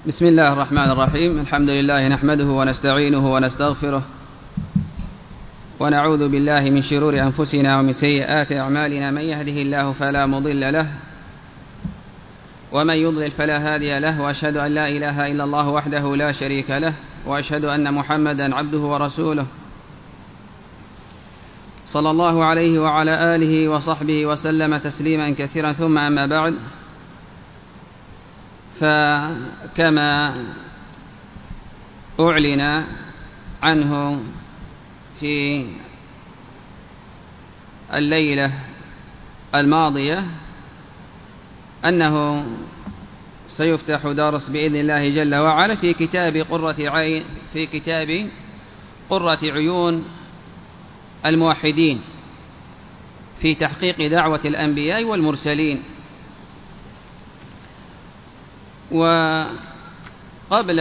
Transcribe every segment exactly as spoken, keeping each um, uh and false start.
بسم الله الرحمن الرحيم. الحمد لله نحمده ونستعينه ونستغفره ونعوذ بالله من شرور أنفسنا ومن سيئات أعمالنا. من يهده الله فلا مضل له ومن يضلل فلا هادي له، وأشهد أن لا إله إلا الله وحده لا شريك له، وأشهد أن محمدا عبده ورسوله صلى الله عليه وعلى آله وصحبه وسلم تسليما كثيرا. ثم أما بعد، فكما أعلن عنه في الليلة الماضية أنه سيفتح درس بإذن الله جل وعلا في كتاب قرة عين في كتاب قرة عيون الموحدين في تحقيق دعوة الأنبياء والمرسلين. وقبل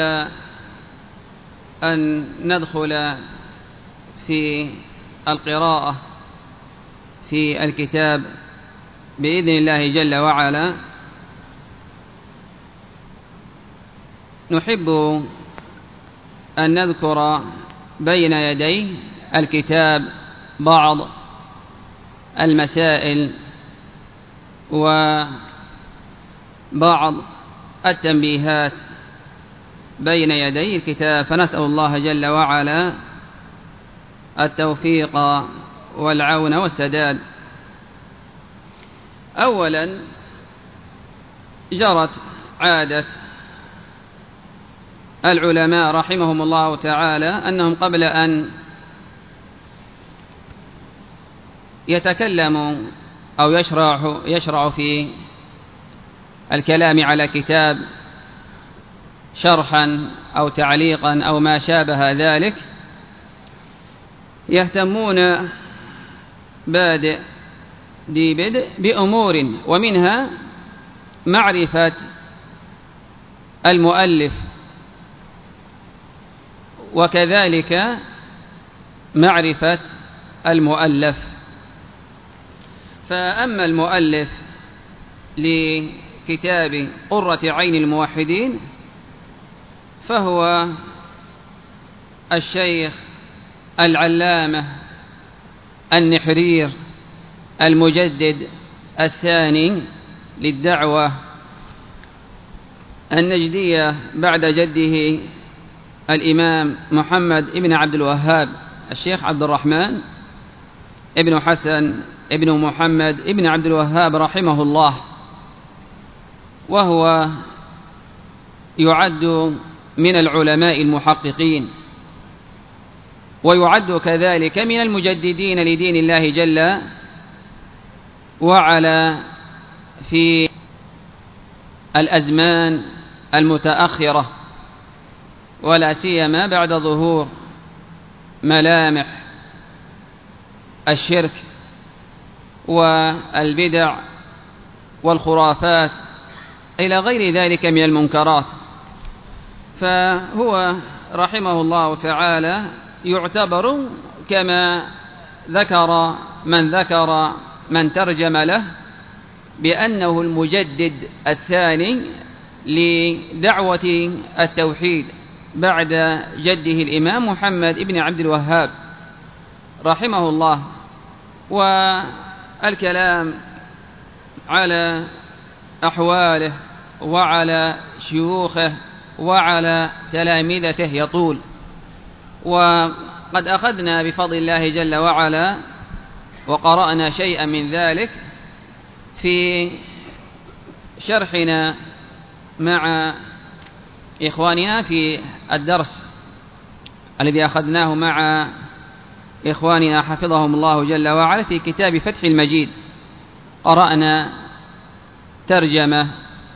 أن ندخل في القراءة في الكتاب بإذن الله جل وعلا، نحب أن نذكر بين يدي الكتاب بعض المسائل وبعض التنبيهات بين يدي الكتاب، فنسأل الله جل وعلا التوفيق والعون والسداد. أولا، جرت عادة العلماء رحمهم الله تعالى أنهم قبل أن يتكلموا أو يشرع يشرع في الكلام على كتاب شرحا أو تعليقا أو ما شابه ذلك، يهتمون بادئ دي بدء بأمور، ومنها معرفة المؤلف، وكذلك معرفة المؤلف. فأما المؤلف لكتاب قرة عين الموحدين فهو الشيخ العلامة النحرير المجدد الثاني للدعوة النجدية بعد جده الإمام محمد ابن عبد الوهاب، الشيخ عبد الرحمن ابن حسن ابن محمد ابن عبد الوهاب رحمه الله، وهو يعد من العلماء المحققين، ويعد كذلك من المجددين لدين الله جل وعلا في الأزمان المتأخرة، ولا سيما بعد ظهور ملامح الشرك والبدع والخرافات إلى غير ذلك من المنكرات. فهو رحمه الله تعالى يعتبر كما ذكر من ذكر من ترجم له بأنه المجدد الثاني لدعوة التوحيد بعد جده الإمام محمد ابن عبد الوهاب رحمه الله. والكلام على أحواله وعلى شيوخه وعلى تلامذته يطول، وقد أخذنا بفضل الله جل وعلا وقرأنا شيئا من ذلك في شرحنا مع إخواننا في الدرس الذي أخذناه مع إخواننا حفظهم الله جل وعلا في كتاب فتح المجيد. قرأنا ترجمة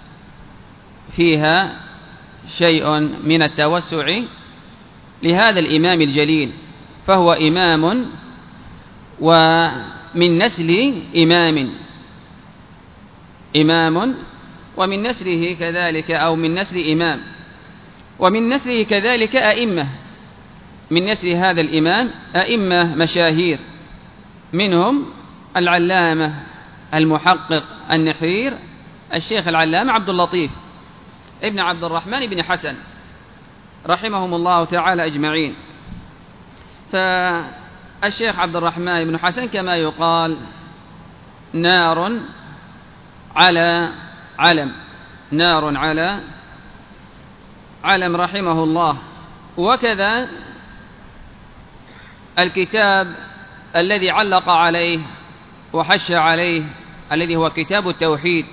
فيها شيء من التوسع لهذا الإمام الجليل، فهو إمام ومن نسل إمام إمام ومن نسله كذلك أو من نسل إمام ومن نسله كذلك أئمة، من نسل هذا الإمام أئمة مشاهير، منهم العلامة المحقق النحرير الشيخ العلامة عبد اللطيف ابن عبد الرحمن بن حسن رحمهم الله تعالى أجمعين. فالشيخ عبد الرحمن بن حسن كما يقال نار على علم، نار على علم رحمه الله. وكذا الكتاب الذي علق عليه وحش عليه الذي هو كتاب التوحيد،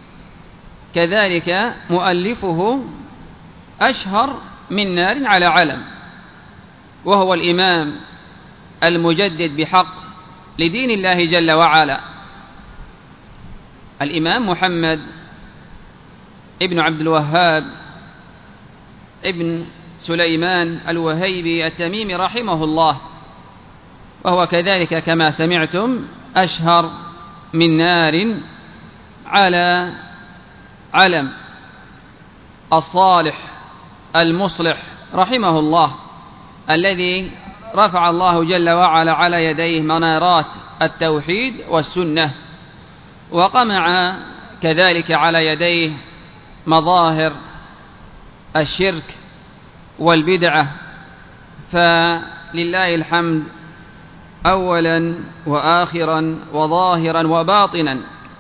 كذلك مؤلفه أشهر من نار على علم، وهو الإمام المجدد بحق لدين الله جل وعلا، الإمام محمد ابن عبد الوهاب ابن سليمان الوهيبي التميمي رحمه الله، وهو كذلك كما سمعتم أشهر من نار على علم، الصالح المصلح رحمه الله، الذي رفع الله جل وعلا على يديه منارات التوحيد والسنة، وقمع كذلك على يديه مظاهر الشرك والبدعة. فلله الحمد أولا وآخرا وظاهرا وباطنا.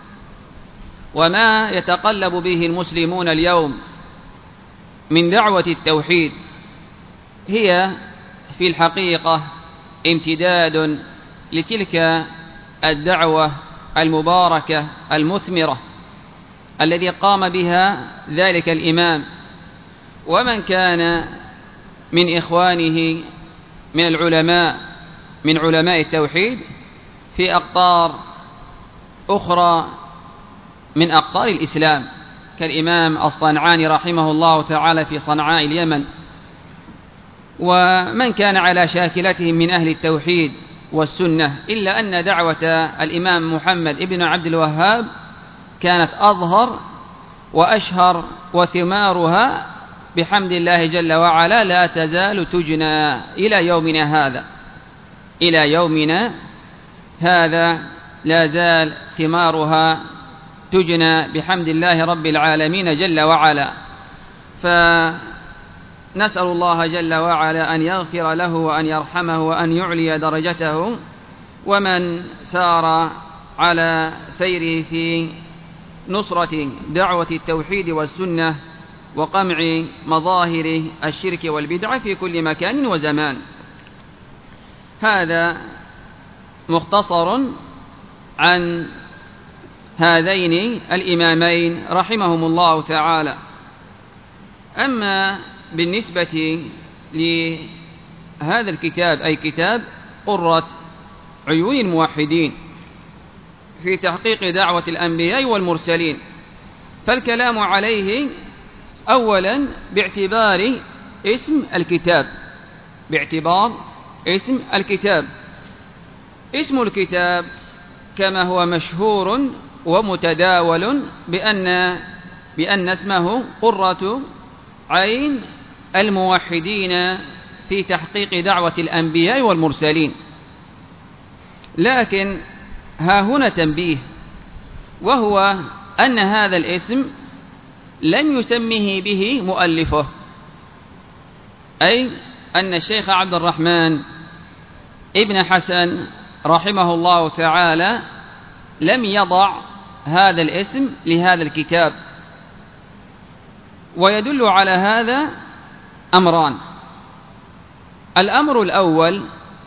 وما يتقلب به المسلمون اليوم من دعوة التوحيد هي في الحقيقة امتداد لتلك الدعوة المباركة المثمرة الذي قام بها ذلك الإمام ومن كان من إخوانه من العلماء من علماء التوحيد في أقطار أخرى من أقطار الإسلام، كالإمام الصنعاني رحمه الله تعالى في صنعاء اليمن، ومن كان على شاكلتهم من أهل التوحيد والسنة، إلا أن دعوة الإمام محمد ابن عبد الوهاب كانت أظهر وأشهر، وثمارها بحمد الله جل وعلا لا تزال تجنى إلى يومنا هذا. إلى يومنا هذا لا زال ثمارها تجنى بحمد الله رب العالمين جل وعلا. فنسأل الله جل وعلا أن يغفر له وأن يرحمه وأن يعلي درجته، ومن سار على سيره في نصرة دعوة التوحيد والسنة وقمع مظاهر الشرك والبدعة في كل مكان وزمان. هذا مختصر عن هذين الإمامين رحمهم الله تعالى. أما بالنسبة لهذا الكتاب أي كتاب قرة عيون الموحدين في تحقيق دعوة الأنبياء والمرسلين، فالكلام عليه أولا باعتبار اسم الكتاب، باعتبار اسم الكتاب. اسم الكتاب كما هو مشهور ومتداول بأن بأن اسمه قرة عين الموحدين في تحقيق دعوة الأنبياء والمرسلين. لكن ها هنا تنبيه، وهو أن هذا الاسم لم يسمه به مؤلفه، أي أن الشيخ عبد الرحمن ابن حسن رحمه الله تعالى لم يضع هذا الاسم لهذا الكتاب. ويدل على هذا أمران. الأمر الأول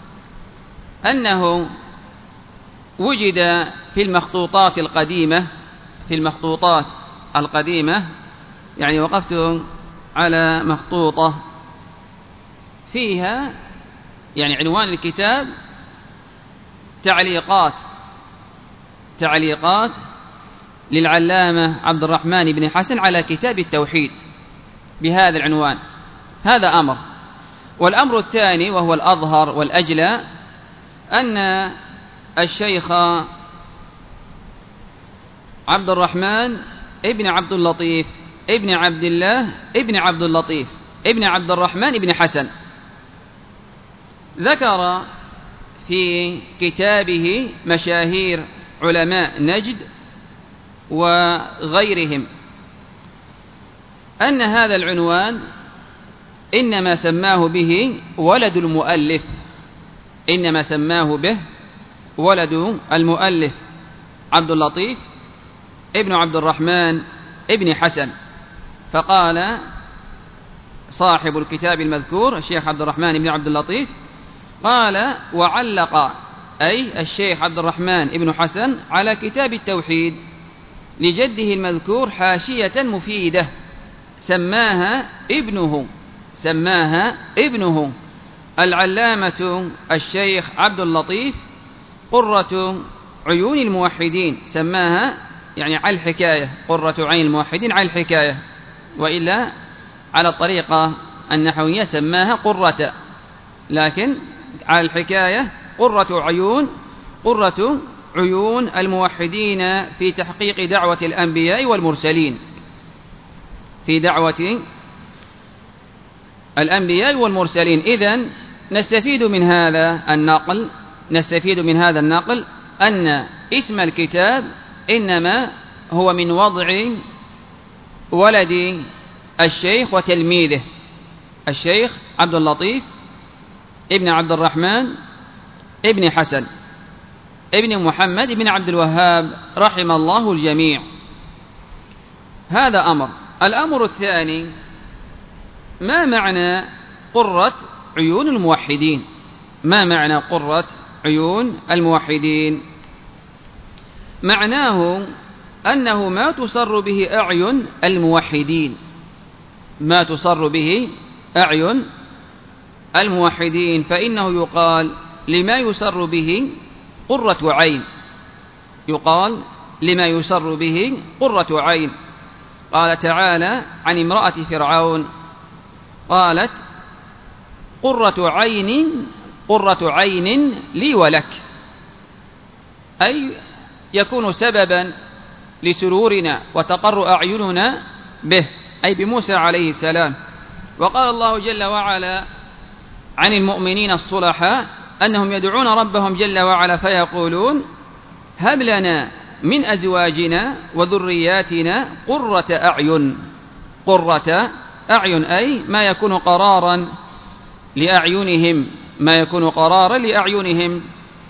أنه وجد في المخطوطات القديمة في المخطوطات القديمة يعني وقفت على مخطوطة فيها يعني عنوان الكتاب تعليقات تعليقات للعلامة عبد الرحمن بن حسن على كتاب التوحيد بهذا العنوان. هذا أمر. والأمر الثاني وهو الأظهر والأجلى أن الشيخ عبد الرحمن ابن عبد اللطيف ابن عبد الله ابن عبد اللطيف ابن عبد الرحمن ابن حسن ذكر في كتابه مشاهير علماء نجد وغيرهم، أن هذا العنوان إنما سماه به ولد المؤلف، إنما سماه به ولد المؤلف عبد اللطيف ابن عبد الرحمن ابن حسن. فقال صاحب الكتاب المذكور الشيخ عبد الرحمن بن عبد اللطيف قال: وعلق أي الشيخ عبد الرحمن ابن حسن على كتاب التوحيد لجده المذكور حاشية مفيدة سماها ابنه سماها ابنه العلامة الشيخ عبد اللطيف قرة عيون الموحدين، سماها يعني على الحكاية، قرة عين الموحدين على الحكاية، وإلا على الطريقة النحوية سماها قرة، لكن على الحكاية قرة عيون قرة عيون الموحدين في تحقيق دعوة الأنبياء والمرسلين، في دعوة الأنبياء والمرسلين. إذن نستفيد من هذا النقل نستفيد من هذا النقل أن اسم الكتاب إنما هو من وضع ولد الشيخ وتلميذه الشيخ عبد اللطيف ابن عبد الرحمن ابن حسن ابن محمد ابن عبد الوهاب رحم الله الجميع. هذا أمر. الأمر الثاني: ما معنى قرة عيون الموحدين؟ ما معنى قرة عيون الموحدين؟ معناه أنه ما تصر به أعين الموحدين ما تصر به أعين الموحدين فإنه يقال لما يسر به قرة عين يقال لما يسر به قرة عين. قال تعالى عن امرأة فرعون قالت: قرة عين قرة عين لي ولك، أي يكون سببا لسرورنا وتقر أعيننا به، أي بموسى عليه السلام. وقال الله جل وعلا عن المؤمنين الصلحاء أنهم يدعون ربهم جل وعلا فيقولون: هب لنا من أزواجنا وذرياتنا قرة أعين قرة أعين أي ما يكون قرارا لأعينهم ما يكون قرارا لأعينهم.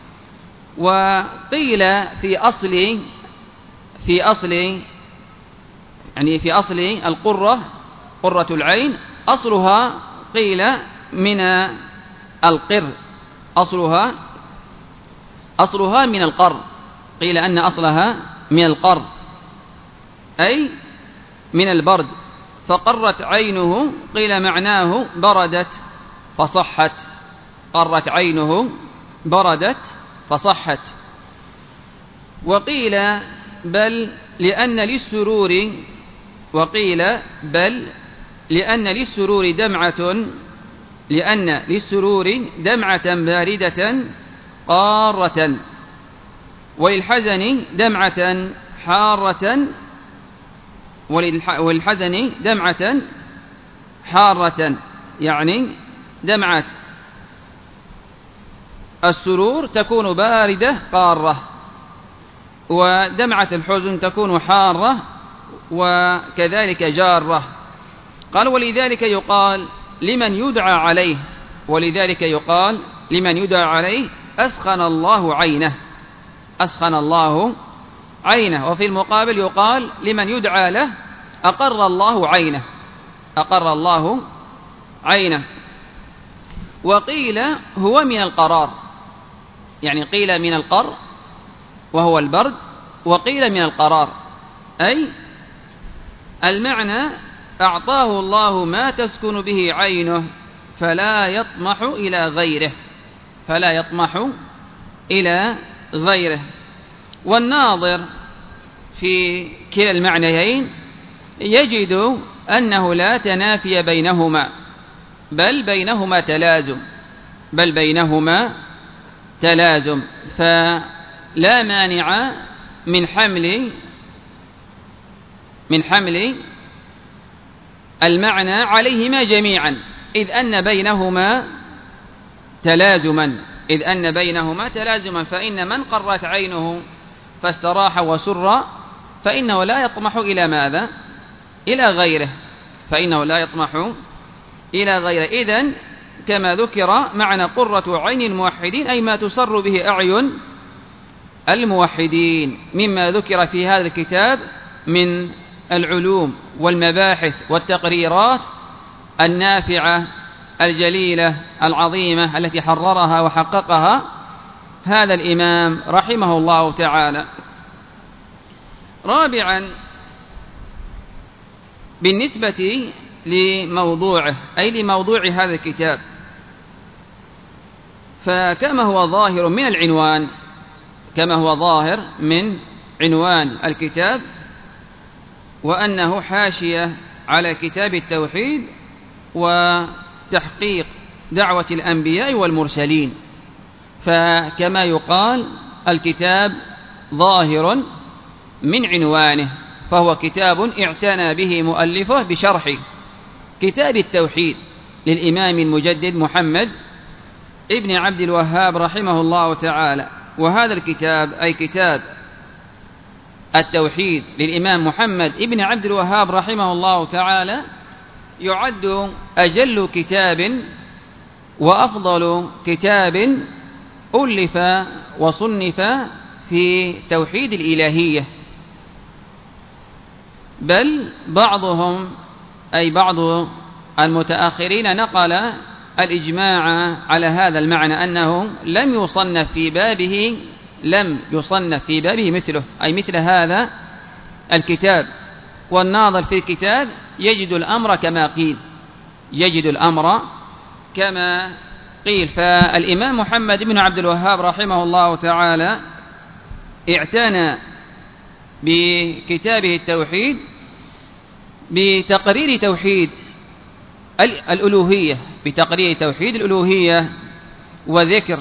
وقيل في أصل في أصل يعني في أصل القرة قرة العين أصلها قيل من القر أصلها أصلها من القر قيل أن أصلها من القر أي من البرد، فقرت عينه قيل معناه بردت فصحت قرت عينه بردت فصحت. وقيل بل لأن للسرور وقيل بل لأن للسرور دمعة لأن للسرور دمعة باردة قارة، وللحزن دمعة حارة وللحزن دمعة حارة يعني دمعة السرور تكون باردة قارة، ودمعة الحزن تكون حارة وكذلك جارة. قال: ولذلك يقال لمن يدعى عليه ولذلك يقال لمن يدعى عليه أسخن الله عينه أسخن الله عينه. وفي المقابل يقال لمن يدعى له أقر الله عينه أقر الله عينه. وقيل هو من القرار يعني قيل من القر وهو البرد، وقيل من القرار أي المعنى أعطاه الله ما تسكن به عينه فلا يطمح إلى غيره فلا يطمح إلى غيره. والناظر في كلا المعنيين يجد أنه لا تنافي بينهما بل بينهما تلازم بل بينهما تلازم فلا مانع من حمل من حمل المعنى عليهما جميعا، إذ أن بينهما تلازما إذ أن بينهما تلازما فإن من قرت عينه فاستراح وسر فإنه لا يطمح إلى ماذا؟ إلى غيره. فإنه لا يطمح إلى غيره. إذن كما ذكر معنى قرة عين الموحدين أي ما تسر به أعين الموحدين مما ذكر في هذا الكتاب من العلوم والمباحث والتقريرات النافعة الجليلة العظيمة التي حررها وحققها هذا الإمام رحمه الله تعالى. رابعا، بالنسبة لموضوعه أي لموضوع هذا الكتاب، فكما هو ظاهر من العنوان كما هو ظاهر من عنوان الكتاب وأنه حاشية على كتاب التوحيد وتحقيق دعوة الأنبياء والمرسلين، فكما يقال الكتاب ظاهر من عنوانه، فهو كتاب اعتنى به مؤلفه بشرح كتاب التوحيد للإمام المجدد محمد ابن عبد الوهاب رحمه الله تعالى. وهذا الكتاب أي كتاب التوحيد للإمام محمد ابن عبد الوهاب رحمه الله تعالى يعد أجل كتاب وأفضل كتاب ألف وصنف في توحيد الإلهية، بل بعضهم أي بعض المتأخرين نقل الإجماع على هذا المعنى أنه لم يصنف في بابه لم يصنف في بابه مثله أي مثل هذا الكتاب، والناظر في الكتاب يجد الأمر كما قيل يجد الأمر كما قيل. فالإمام محمد بن عبد الوهاب رحمه الله تعالى اعتنى بكتابه التوحيد بتقرير توحيد الألوهية بتقرير توحيد الألوهية وذكر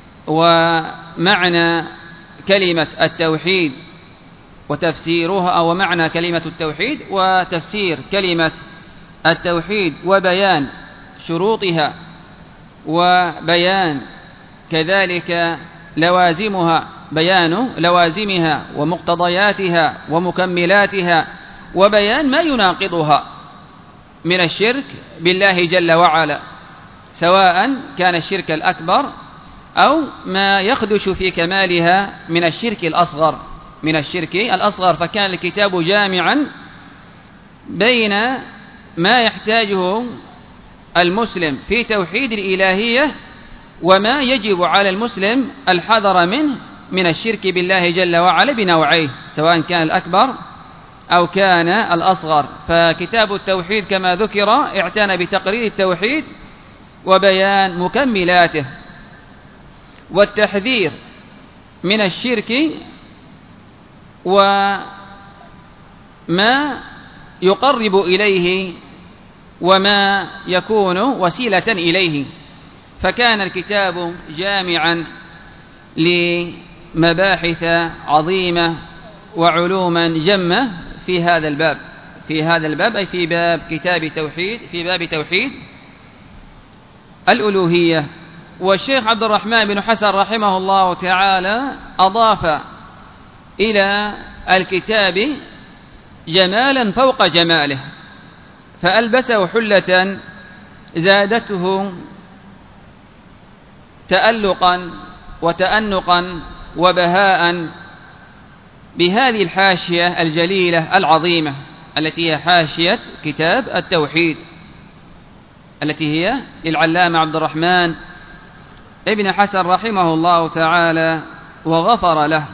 ومعنى كلمة التوحيد وتفسيرها أو معنى كلمة التوحيد وتفسير كلمة التوحيد وبيان شروطها وبيان كذلك لوازمها بيان لوازمها ومقتضياتها ومكملاتها وبيان ما يناقضها من الشرك بالله جل وعلا، سواء كان الشرك الأكبر أو ما يخدش في كمالها من الشرك الأصغر من الشرك الأصغر. فكان الكتاب جامعا بين ما يحتاجه المسلم في توحيد الإلهية وما يجب على المسلم الحذر منه من الشرك بالله جل وعلا بنوعيه، سواء كان الأكبر أو كان الأصغر. فكتاب التوحيد كما ذكر اعتنى بتقرير التوحيد وبيان مكملاته والتحذير من الشرك وما يقرب إليه وما يكون وسيلة إليه. فكان الكتاب جامعا لمباحث عظيمة وعلوما جمة في هذا الباب في هذا الباب أي في باب كتاب توحيد في باب توحيد الألوهية. والشيخ عبد الرحمن بن حسن رحمه الله تعالى أضاف إلى الكتاب جمالا فوق جماله، فألبسه حلة زادته تألقا وتأنقا وبهاء بهذه الحاشية الجليلة العظيمة التي هي حاشية كتاب التوحيد، التي هي للعلامة عبد الرحمن ابن حسن رحمه الله تعالى وغفر له.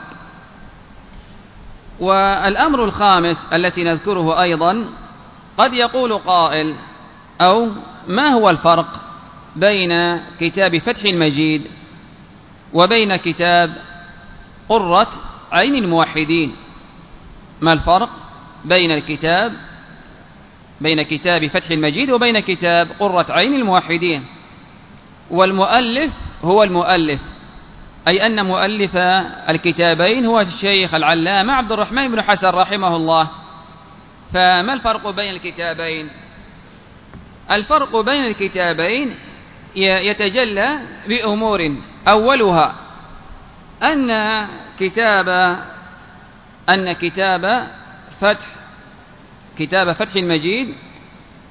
والأمر الخامس التي نذكره أيضا، قد يقول قائل أو ما هو الفرق بين كتاب فتح المجيد وبين كتاب قرة عين الموحدين؟ ما الفرق بين الكتاب بين كتاب فتح المجيد وبين كتاب قرة عين الموحدين؟ والمؤلف هو المؤلف، أي أن مؤلف الكتابين هو الشيخ العلامة عبد الرحمن بن حسن رحمه الله. فما الفرق بين الكتابين؟ الفرق بين الكتابين يتجلى بأمور، أولها أن كتاب أن كتاب فتح كتاب فتح المجيد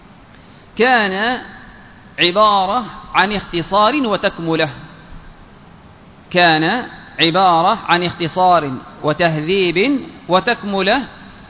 كان عبارة عن اختصار وتكملة كان عبارة عن اختصار وتهذيب وتكملة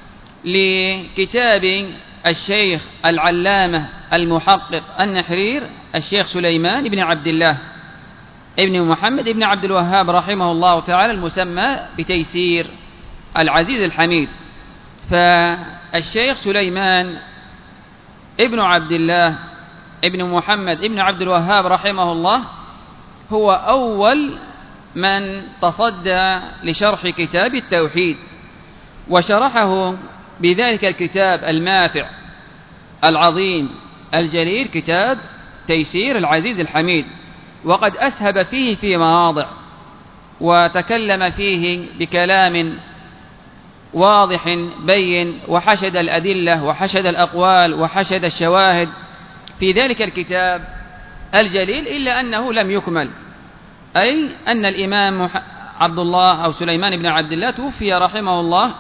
لكتاب الشيخ العلامة المحقق النحرير الشيخ سليمان بن عبد الله ابن محمد بن عبد الوهاب رحمه الله تعالى، المسمى بتيسير العزيز الحميد. فالشيخ سليمان ابن عبد الله ابن محمد ابن عبد الوهاب رحمه الله هو أول من تصدى لشرح كتاب التوحيد، وشرحه بذلك الكتاب الماتع العظيم الجليل كتاب تيسير العزيز الحميد، وقد أسهب فيه في مواضع وتكلم فيه بكلام واضح بين، وحشد الأدلة وحشد الأقوال وحشد الشواهد في ذلك الكتاب الجليل، إلا أنه لم يكمل، أي أن الإمام عبد الله أو سليمان بن عبد الله توفي رحمه الله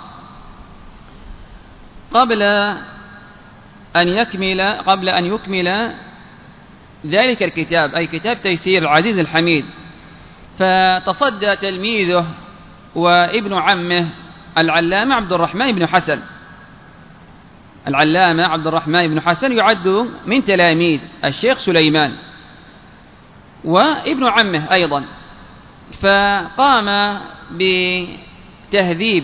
قبل أن يكمل قبل أن يكمل ذلك الكتاب، أي كتاب تيسير العزيز الحميد. فتصدى تلميذه وابن عمه العلامة عبد الرحمن بن حسن العلامة عبد الرحمن بن حسن يعد من تلاميذ الشيخ سليمان، وابن عمه أيضا، فقام بتهذيب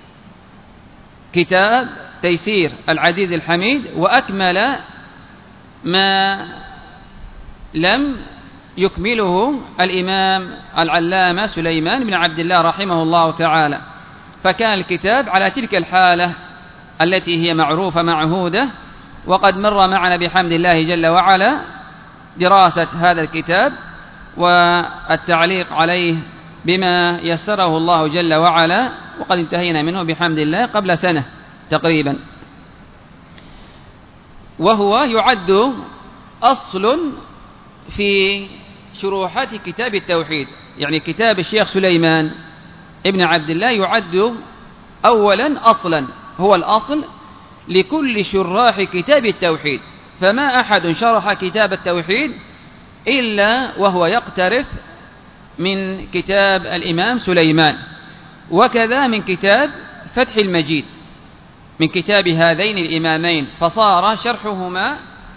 كتاب تيسير العزيز الحميد، وأكمل ما لم يكمله الإمام العلامة سليمان بن عبد الله رحمه الله تعالى. فكان الكتاب على تلك الحالة التي هي معروفة معهودة، وقد مر معنا بحمد الله جل وعلا دراسة هذا الكتاب والتعليق عليه بما يسره الله جل وعلا، وقد انتهينا منه بحمد الله قبل سنة تقريبا. وهو يعد أصل في شروحات كتاب التوحيد، يعني كتاب الشيخ سليمان ابن عبد الله يعد أولا أصلا، هو الأصل لكل شراح كتاب التوحيد. فما أحد شرح كتاب التوحيد إلا وهو يقترف من كتاب الإمام سليمان، وكذا من كتاب فتح المجيد، من كتاب هذين الإمامين، فصار شرحهما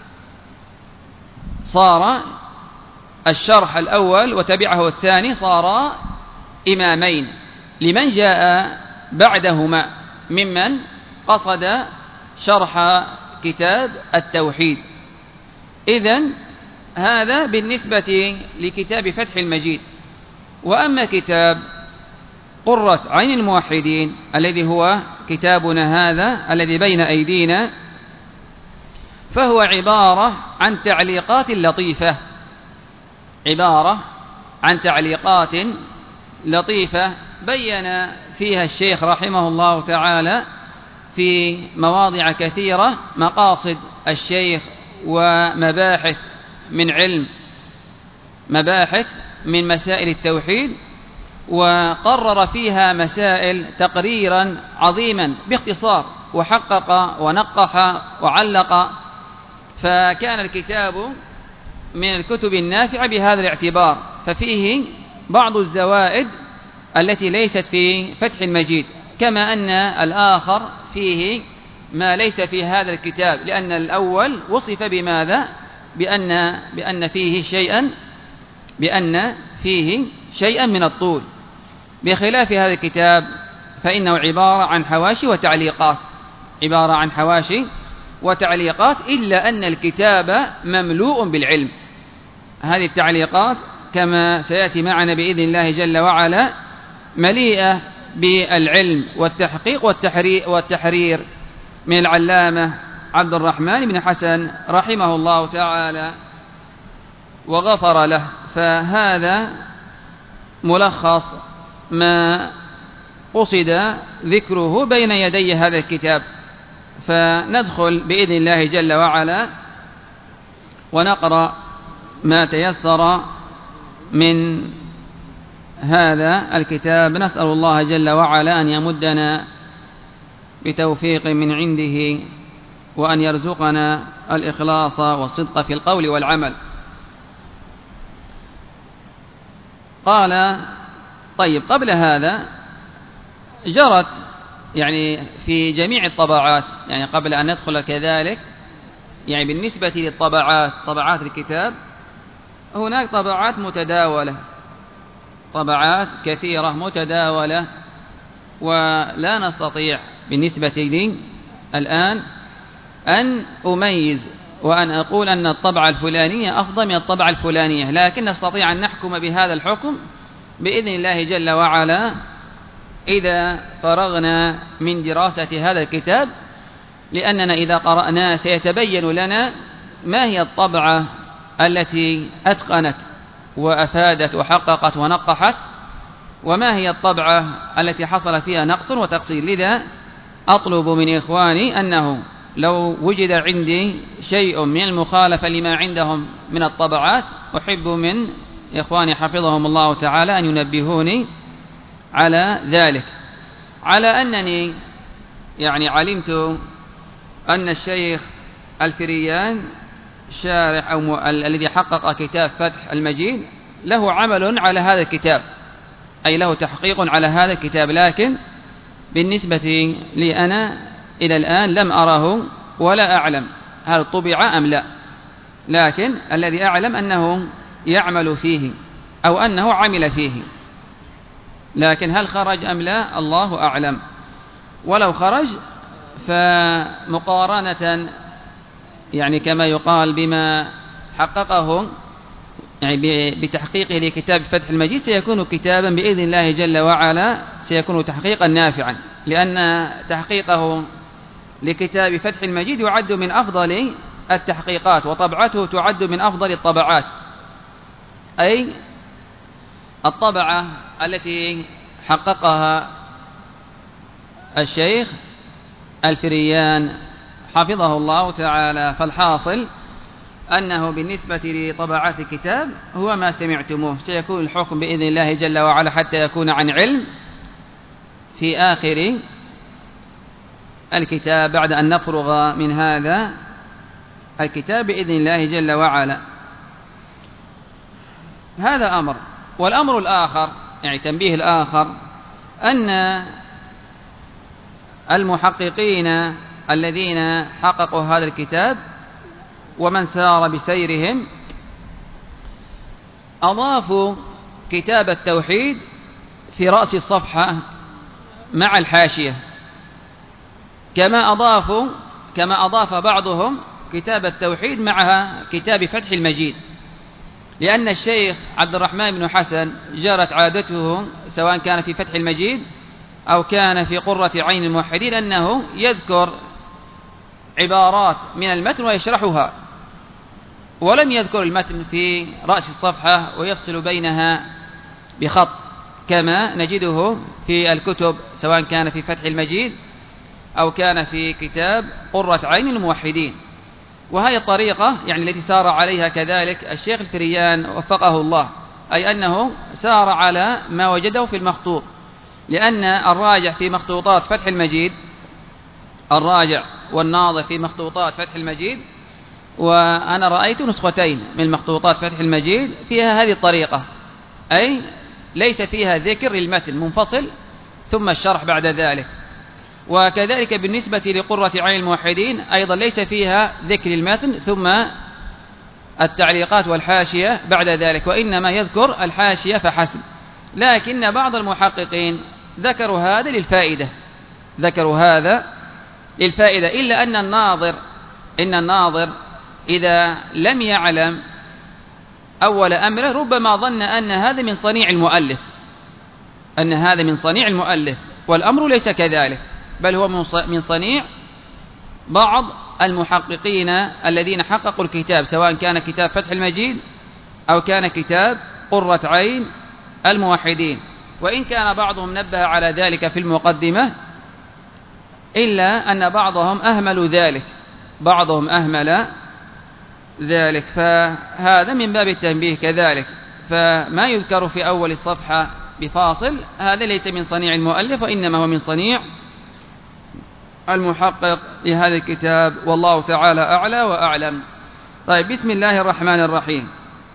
صار الشرح الأول وتبعه الثاني صار إمامين لمن جاء بعدهما ممن قصد شرح كتاب التوحيد. إذن هذا بالنسبة لكتاب فتح المجيد. وأما كتاب قرة عين الموحدين الذي هو كتابنا هذا الذي بين أيدينا، فهو عبارة عن تعليقات لطيفة عبارة عن تعليقات لطيفة بين فيها الشيخ رحمه الله تعالى في مواضع كثيرة مقاصد الشيخ ومباحث من علم مباحث من مسائل التوحيد، وقرر فيها مسائل تقريرا عظيما باختصار، وحقق ونقح وعلق. فكان الكتاب من الكتب النافعة بهذا الاعتبار، ففيه بعض الزوائد التي ليست في فتح المجيد، كما أن الآخر فيه ما ليس في هذا الكتاب، لأن الأول وصف بماذا؟ بأن بأن فيه شيئا بأن فيه شيئا من الطول، بخلاف هذا الكتاب فإنه عبارة عن حواشي وتعليقات عبارة عن حواشي وتعليقات إلا أن الكتاب مملوء بالعلم. هذه التعليقات كما سيأتي معنا بإذن الله جل وعلا مليئة بالعلم والتحقيق والتحرير من العلامة عبد الرحمن بن حسن رحمه الله تعالى وغفر له. فهذا ملخص ما قصد ذكره بين يدي هذا الكتاب، فندخل بإذن الله جل وعلا ونقرأ ما تيسر من هذا الكتاب. نسأل الله جل وعلا أن يمدنا بتوفيق من عنده، وأن يرزقنا الإخلاص والصدق في القول والعمل. قال طيب قبل هذا جرت يعني في جميع الطبعات، يعني قبل أن ندخل كذلك، يعني بالنسبة للطبعات طبعات الكتاب هناك طبعات متداولة، طبعات كثيرة متداولة، ولا نستطيع بالنسبة لي الآن أن أميز وأن أقول أن الطبعة الفلانية أفضل من الطبعة الفلانية، لكن نستطيع أن نحكم بهذا الحكم بإذن الله جل وعلا إذا فرغنا من دراسة هذا الكتاب، لأننا إذا قرأناه سيتبين لنا ما هي الطبعة التي أتقنت وأفادت وحققت ونقحت، وما هي الطبعة التي حصل فيها نقص وتقصير. لذا أطلب من إخواني أنه لو وجد عندي شيء من المخالفة لما عندهم من الطبعات أحب من إخواني حفظهم الله تعالى أن ينبهوني على ذلك، على أنني يعني علمت أن الشيخ الفريان شارح أو الذي حقق كتاب فتح المجيد له عمل على هذا الكتاب، أي له تحقيق على هذا الكتاب، لكن بالنسبة لي أنا إلى الآن لم أره ولا أعلم هل طبع أم لا، لكن الذي أعلم أنه يعمل فيه أو أنه عمل فيه، لكن هل خرج أم لا الله أعلم. ولو خرج فمقارنة يعني كما يقال بما حققه يعني بتحقيقه لكتاب فتح المجيد سيكون كتابا بإذن الله جل وعلا، سيكون تحقيقا نافعا، لأن تحقيقه لكتاب فتح المجيد يعد من أفضل التحقيقات، وطبعته تعد من أفضل الطبعات، أي الطبعة التي حققها الشيخ الفريان حفظه الله تعالى. فالحاصل أنه بالنسبة لطبعات الكتاب هو ما سمعتموه، سيكون الحكم بإذن الله جل وعلا حتى يكون عن علم في آخر الكتاب بعد أن نفرغ من هذا الكتاب بإذن الله جل وعلا. هذا أمر. والأمر الآخر يعني تنبيه الآخر أن المحققين الذين حققوا هذا الكتاب ومن سار بسيرهم أضافوا كتاب التوحيد في رأس الصفحة مع الحاشية، كما أضافوا كما أضاف بعضهم كتاب التوحيد مع كتاب فتح المجيد، لأن الشيخ عبد الرحمن بن حسن جرت عادته سواء كان في فتح المجيد أو كان في قرة عين الموحدين أنه يذكر عبارات من المتن ويشرحها، ولم يذكر المتن في رأس الصفحة ويفصل بينها بخط كما نجده في الكتب سواء كان في فتح المجيد أو كان في كتاب قرة عين الموحدين. وهي الطريقة يعني التي سار عليها كذلك الشيخ الفريان وفقه الله، أي أنه سار على ما وجده في المخطوط، لأن الراجع في مخطوطات فتح المجيد الراجع والناظر في مخطوطات فتح المجيد، وأنا رأيت نسختين من مخطوطات فتح المجيد فيها هذه الطريقة، أي ليس فيها ذكر للمتن منفصل ثم الشرح بعد ذلك. وكذلك بالنسبة لقرة عين الموحدين أيضا ليس فيها ذكر المتن ثم التعليقات والحاشية بعد ذلك، وإنما يذكر الحاشية فحسب. لكن بعض المحققين ذكروا هذا للفائدة ذكروا هذا للفائدة إلا أن الناظر إن الناظر إذا لم يعلم أول أمره ربما ظن أن هذا من صنيع المؤلف أن هذا من صنيع المؤلف والأمر ليس كذلك، بل هو من صنيع بعض المحققين الذين حققوا الكتاب، سواء كان كتاب فتح المجيد أو كان كتاب قرة عين الموحدين. وإن كان بعضهم نبه على ذلك في المقدمة إلا أن بعضهم أهملوا ذلك بعضهم أهمل ذلك فهذا من باب التنبيه كذلك. فما يذكر في أول الصفحة بفاصل هذا ليس من صنيع المؤلف، وإنما هو من صنيع المحقق لهذا الكتاب، والله تعالى أعلى وأعلم. طيب، بسم الله الرحمن الرحيم.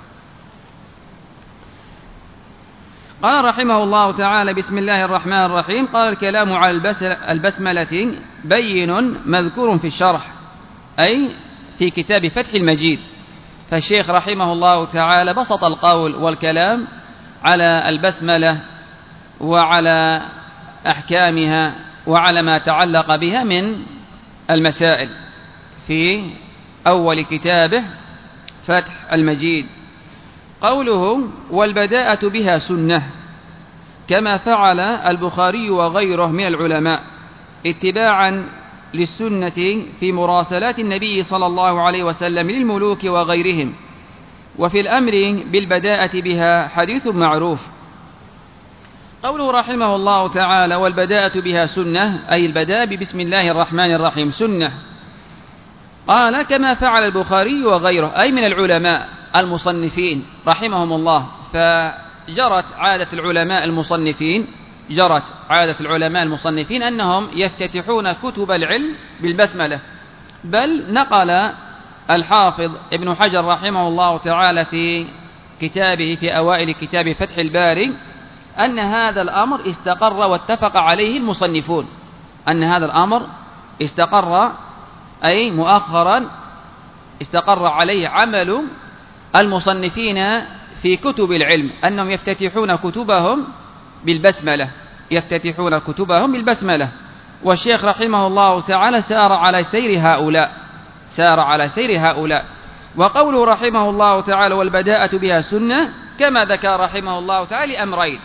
قال رحمه الله تعالى: بسم الله الرحمن الرحيم. قال: الكلام على البسملة بين مذكور في الشرح، أي في كتاب فتح المجيد. فالشيخ رحمه الله تعالى بسط القول والكلام على البسملة وعلى أحكامها وعلى ما تعلق بها من المسائل في أول كتابه فتح المجيد. قوله: والبداءة بها سنة، كما فعل البخاري وغيره من العلماء اتباعا للسنة في مراسلات النبي صلى الله عليه وسلم للملوك وغيرهم. وفي الأمر بالبداءة بها حديث معروف. قوله رحمه الله تعالى: والبداءة بها سنة، أي البداء ببسم الله الرحمن الرحيم سنة. قال: كما فعل البخاري وغيره، أي من العلماء المصنفين رحمهم الله. فجرت عادة العلماء المصنفين جرت عادة العلماء المصنفين أنهم يفتتحون كتب العلم بالبسملة. بل نقل الحافظ ابن حجر رحمه الله تعالى في كتابه في أوائل كتاب فتح الباري أن هذا الأمر استقر واتفق عليه المصنفون، أن هذا الأمر استقر، أي مؤخرا استقر عليه عمل المصنفين في كتب العلم، أنهم يفتتحون كتبهم بالبسملة يفتتحون كتبهم بالبسملة. والشيخ رحمه الله تعالى سار على سير هؤلاء سار على سير هؤلاء وقوله رحمه الله تعالى: والبداءة بها سنة، كما ذكر رحمه الله تعالى لأمرين.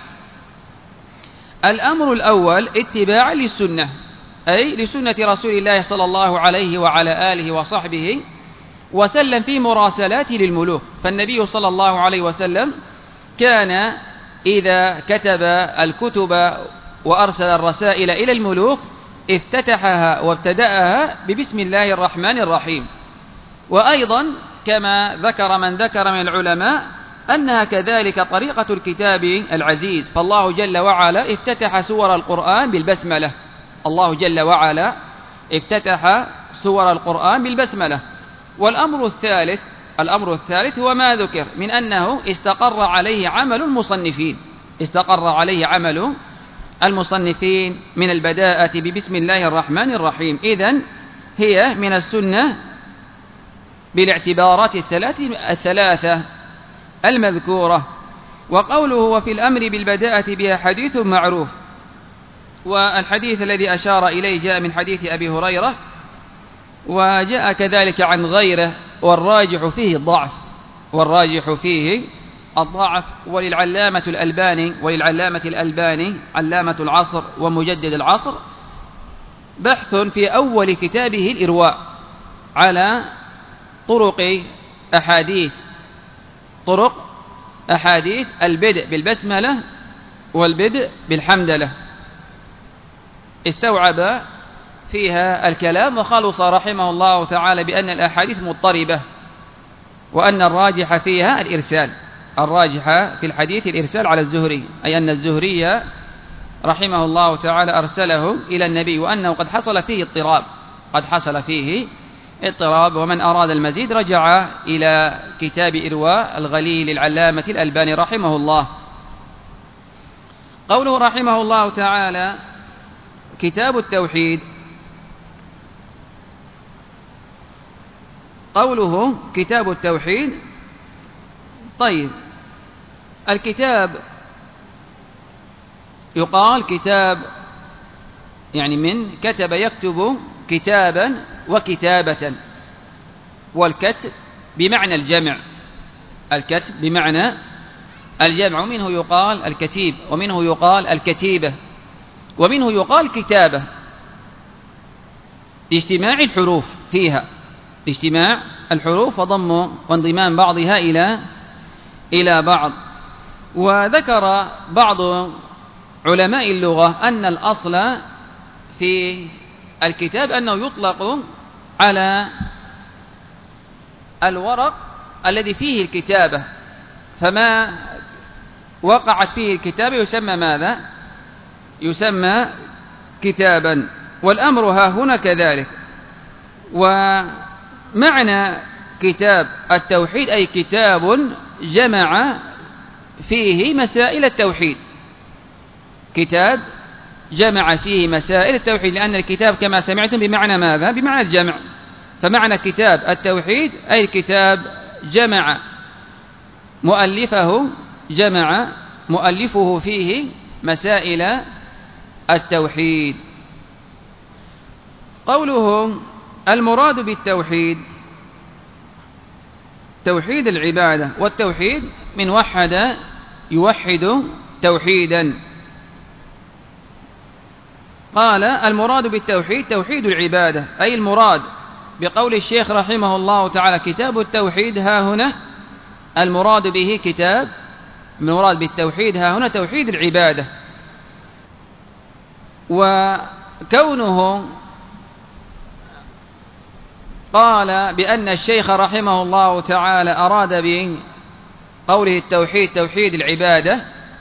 الأمر الأول اتباع للسنة، أي لسنة رسول الله صلى الله عليه وعلى آله وصحبه وسلم في مراسلاته للملوك. فالنبي صلى الله عليه وسلم كان إذا كتب الكتب وأرسل الرسائل إلى الملوك افتتحها وابتدأها ببسم الله الرحمن الرحيم. وأيضا كما ذكر من ذكر من العلماء أنها كذلك طريقة الكتاب العزيز. فالله جل وعلا افتتح سور القرآن بالبسملة الله جل وعلا افتتح سور القرآن بالبسملة. والأمر الثالث الأمر الثالث هو ما ذكر من أنه استقر عليه عمل المصنفين استقر عليه عمل المصنفين من البداءة ببسم الله الرحمن الرحيم. إذن هي من السنة بالاعتبارات الثلاثة المذكورة. وقوله: وفي الأمر بالبداءة بها حديث معروف. والحديث الذي أشار إليه جاء من حديث أبي هريرة، وجاء كذلك عن غيره، والراجح فيه الضعف والراجح فيه الضعف وللعلامة الألباني وللعلامة الألباني علامة العصر ومجدد العصر بحث في أول كتابه الإرواء على طرق أحاديث طرق أحاديث البدء بالبسملة والبدء بالحمدلة. استوعب فيها الكلام وخلص رحمه الله تعالى بأن الأحاديث مضطربة، وأن الراجح فيها الإرسال الراجح في الحديث الإرسال على الزهري، أي أن الزهري رحمه الله تعالى أرسله إلى النبي، وأنه قد حصل فيه اضطراب قد حصل فيه اضطراب. ومن أراد المزيد رجع إلى كتاب إرواء الغليل العلامة الألباني رحمه الله. قوله رحمه الله تعالى: كتاب التوحيد. قوله كتاب التوحيد، طيب، الكتاب يقال كتاب يعني من كتب يكتب كتابا وكتابة، والكتب بمعنى الجمع الكتب بمعنى الجمع ومنه يقال الكتيب، ومنه يقال الكتيبة، ومنه يقال كتابة، لاجتماع الحروف فيها لاجتماع الحروف وضم وانضمام بعضها إلى إلى بعض. وذكر بعض علماء اللغة أن الأصل في الكتاب أنه يطلق على الورق الذي فيه الكتابة، فما وقعت فيه الكتابة يسمى ماذا؟ يسمى كتابا. والأمر ها هنا كذلك. ومعنى كتاب التوحيد أي كتاب جمع فيه مسائل التوحيد، كتاب جمع فيه مسائل التوحيد، لأن الكتاب كما سمعتم بمعنى ماذا؟ بمعنى الجمع. فمعنى كتاب التوحيد أي كتاب جمع مؤلفه جمع مؤلفه فيه مسائل التوحيد. قوله المراد بالتوحيد توحيد العبادة، والتوحيد من وحد يوحد توحيدا. قال المراد بالتوحيد توحيد العبادة، أي المراد بقول الشيخ رحمه الله تعالى كتاب التوحيد ها هنا المراد به كتاب المراد بالتوحيد ها هنا توحيد العبادة. وكونه قال بأن الشيخ رحمه الله تعالى أراد بقوله التوحيد توحيد العبادة،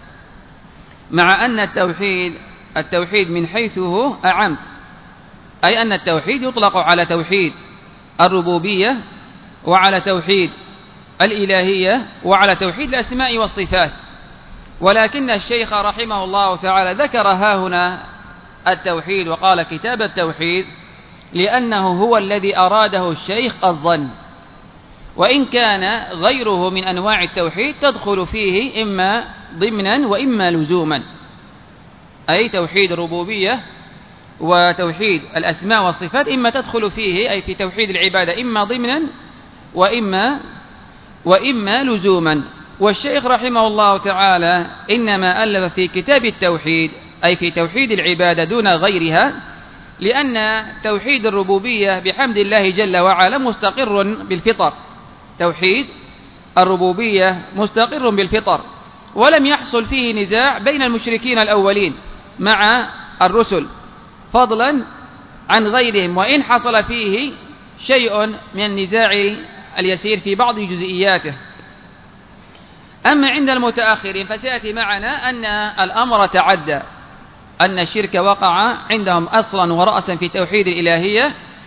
مع أن التوحيد التوحيد من حيث هو أعم، أي أن التوحيد يطلق على توحيد الربوبية وعلى توحيد الإلهية وعلى توحيد الأسماء والصفات. ولكن الشيخ رحمه الله تعالى ذكر ها هنا التوحيد وقال كتاب التوحيد لأنه هو الذي أراده الشيخ الظن، وإن كان غيره من أنواع التوحيد تدخل فيه إما ضمنا وإما لزوما، أي توحيد الربوبية وتوحيد الأسماء والصفات إما تدخل فيه أي في توحيد العبادة إما ضمنا وإما وإما لزوما. والشيخ رحمه الله تعالى إنما ألف في كتاب التوحيد أي في توحيد العبادة دون غيرها، لأن توحيد الربوبية بحمد الله جل وعلا مستقر بالفطر، توحيد الربوبية مستقر بالفطر، ولم يحصل فيه نزاع بين المشركين الأولين مع الرسل فضلا عن غيرهم، وإن حصل فيه شيء من النزاع اليسير في بعض جزئياته. أما عند المتأخرين فسيأتي معنا أن الأمر تعدى، أن الشرك وقع عندهم أصلا ورأسا في توحيد الإلهية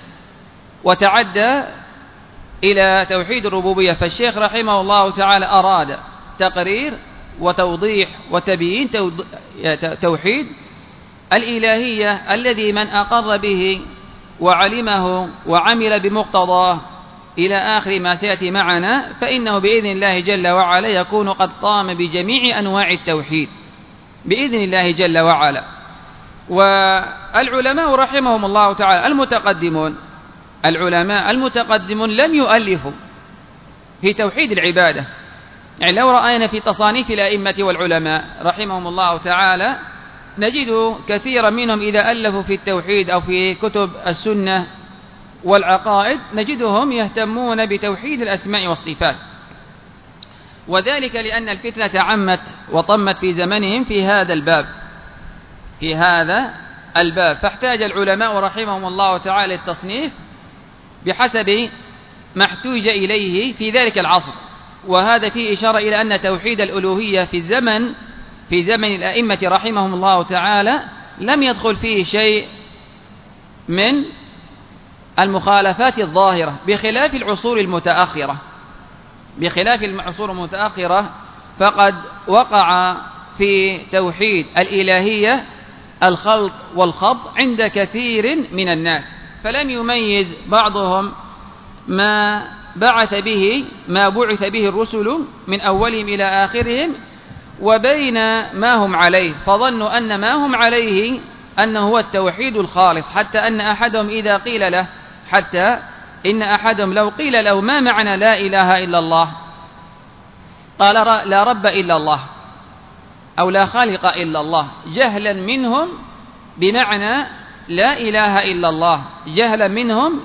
وتعدى إلى توحيد الربوبية. فالشيخ رحمه الله تعالى أراد تقرير وتوضيح وتبيين توحيد الإلهية الذي من أقر به وعلمه وعمل بمقتضاه إلى آخر ما سيأتي معنا فإنه بإذن الله جل وعلا يكون قد قام بجميع أنواع التوحيد بإذن الله جل وعلا. والعلماء رحمهم الله تعالى المتقدمون العلماء المتقدمون لم يؤلفوا في توحيد العبادة، يعني لو رأينا في تصانيف الأئمة والعلماء رحمهم الله تعالى نجد كثيرا منهم إذا ألفوا في التوحيد أو في كتب السنة والعقائد نجدهم يهتمون بتوحيد الأسماء والصفات، وذلك لأن الفتنة عمت وطمت في زمنهم في هذا الباب في هذا الباب فاحتاج العلماء رحمهم الله تعالى التصنيف بحسب ما احتوج إليه في ذلك العصر. وهذا فيه إشارة إلى أن توحيد الألوهية في الزمن في زمن الأئمة رحمهم الله تعالى لم يدخل فيه شيء من المخالفات الظاهرة بخلاف العصور المتأخرة بخلاف العصور المتأخرة فقد وقع في توحيد الإلهية الخلط والخبط عند كثير من الناس، فلم يميز بعضهم ما بعث به ما بعث به الرسل من أولهم إلى آخرهم وبين ما هم عليه، فظنوا أن ما هم عليه أنه هو التوحيد الخالص، حتى أن أحدهم إذا قيل له حتى إن أحدهم لو قيل له ما معنى لا إله إلا الله قال لا رب إلا الله أو لا خالق إلا الله، جهلا منهم بمعنى لا إله إلا الله، جهلا منهم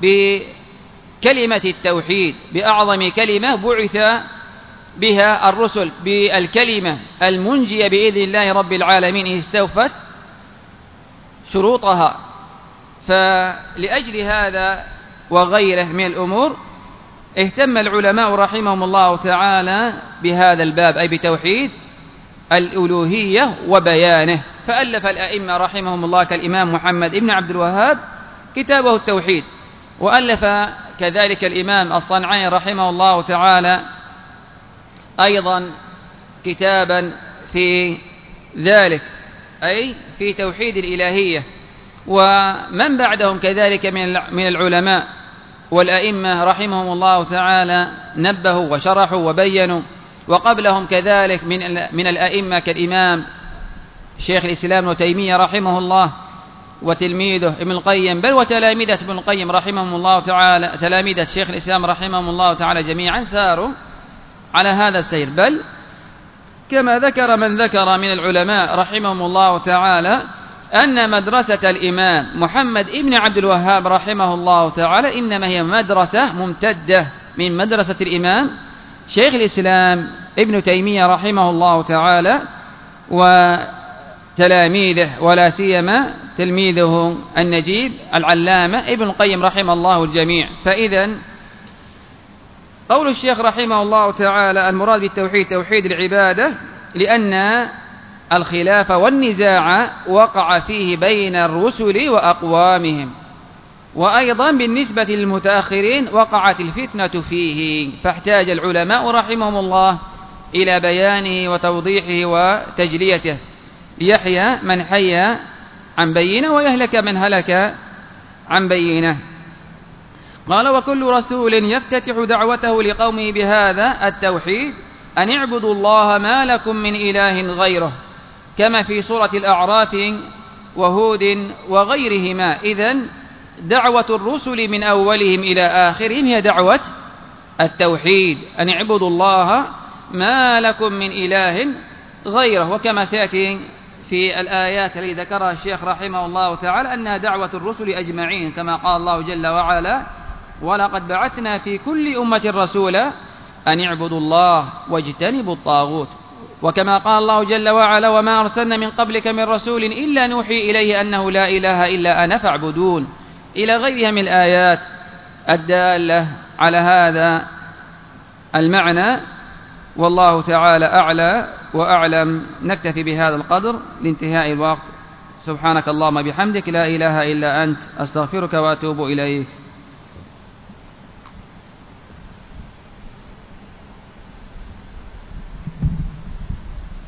بكلمة التوحيد بأعظم كلمة بعث بها الرسل، بالكلمة المنجية بإذن الله رب العالمين إن استوفت شروطها. فلأجل هذا وغيره من الأمور اهتم العلماء رحمهم الله تعالى بهذا الباب أي بتوحيد الألوهية وبيانه، فألف الأئمة رحمهم الله كالإمام محمد بن عبد الوهاب كتابه التوحيد، وألف كذلك الإمام الصنعاني رحمه الله تعالى أيضا كتابا في ذلك، أي في توحيد الإلهية. ومن بعدهم كذلك من العلماء والأئمة رحمهم الله تعالى نبهوا وشرحوا وبينوا، وقبلهم كذلك من من الأئمة كالإمام شيخ الإسلام ابن تيمية رحمه الله وتلميذه ابن القيم، بل وتلامذة ابن القيم رحمهم الله تعالى، تلامذة شيخ الإسلام رحمهم الله تعالى جميعا ساروا على هذا السير. بل كما ذكر من ذكر من العلماء رحمهم الله تعالى أن مدرسة الإمام محمد ابن عبد الوهاب رحمه الله تعالى إنما هي مدرسة ممتدة من مدرسة الإمام شيخ الإسلام ابن تيمية رحمه الله تعالى وتلاميذه، ولا سيما تلميذه النجيب العلامة ابن القيم رحمه الله الجميع. فإذا قول الشيخ رحمه الله تعالى المراد بالتوحيد توحيد العبادة، لأن الخلاف والنزاع وقع فيه بين الرسل وأقوامهم، وأيضا بالنسبة للمتأخرين وقعت الفتنة فيه، فاحتاج العلماء رحمهم الله إلى بيانه وتوضيحه وتجليته، ليحيى من حي عن بينه ويهلك من هلك عن بينه. قال: وكل رسول يفتتح دعوته لقومه بهذا التوحيد أن اعبدوا الله ما لكم من إله غيره، كما في سورة الأعراف وهود وغيرهما. إذن دعوة الرسل من أولهم إلى آخرهم هي دعوة التوحيد، أن اعبدوا الله ما لكم من إله غيره، وكما سيأتي في الآيات التي ذكرها الشيخ رحمه الله تعالى أنها دعوة الرسل أجمعين، كما قال الله جل وعلا: ولقد بعثنا في كل أمة رسولا أن اعبدوا الله واجتنبوا الطاغوت، وكما قال الله جل وعلا: وما أرسلنا من قبلك من رسول إلا نوحي إليه أنه لا إله إلا أنا فاعبدون، إلى غيرها من الآيات الدالة على هذا المعنى. والله تعالى أعلى وأعلم. نكتفي بهذا القدر لانتهاء الوقت. سبحانك اللهم بحمدك لا إله إلا أنت أستغفرك وأتوب إليك.